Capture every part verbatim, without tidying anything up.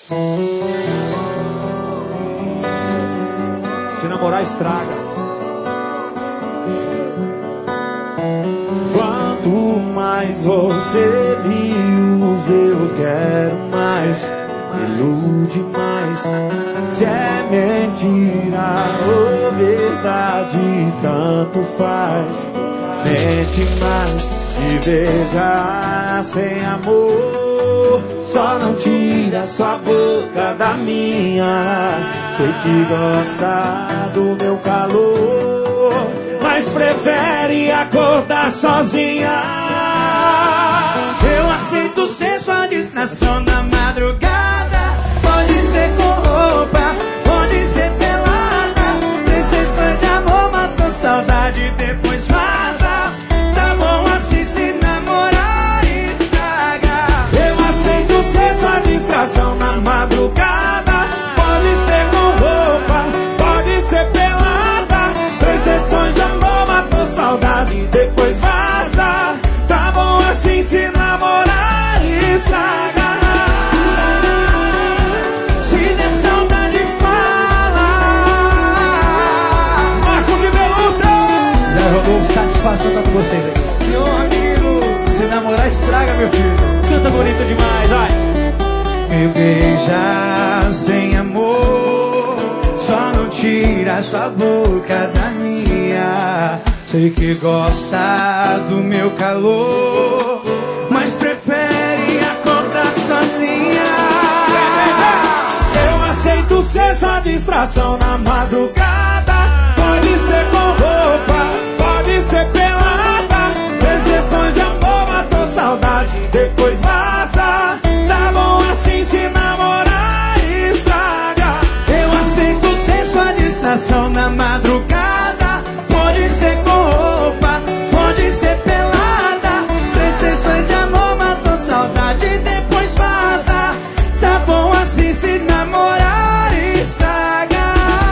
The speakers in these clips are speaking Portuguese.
Se namorar estraga. Quanto mais você me usa, eu quero mais. Ilude mais. Se é mentira ou verdade, tanto faz. Mente mais e beija sem amor. Só não tira sua boca da minha. Sei que gosta do meu calor, mas prefere acordar sozinha. Eu aceito ser sua distração na madrugada. Pode ser com roupa, pode ser pelada. Três sessões de amor matou saudade, depois vaza. Tá bom assim, se namorar estraga. Eu aceito ser sua distração na madrugada. Pode ser com roupa, pode ser pelada. Três sessões de amor matou saudade, depois vaza. Tá bom assim, se namorar estraga. Se der saudade, fala. Marcos de Beluta. Já rolou satisfação estar com vocês aqui. Meu amigo, Se namorar estraga, meu filho. Canta bonito demais, vai. Me beija sem amor, só não tira sua boca da minha. Sei que gosta do meu calor, mas prefere acordar sozinha. eu aceito ser sua distração na madrugada. Pode ser com roupa, pode ser pelada. Três sessões de amor matou saudade, depois vaza. Tá bom assim, se namorar estraga. Eu aceito ser sua distração na madrugada. Pode ser com roupa, pode ser pelada. Três sessões de amor matou saudade, depois vaza. Tá bom assim, se namorar estraga.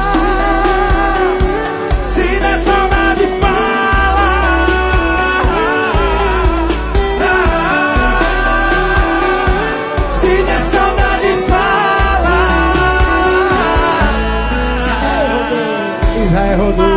Se der saudade, fala. Se der saudade, fala. Israel rodou.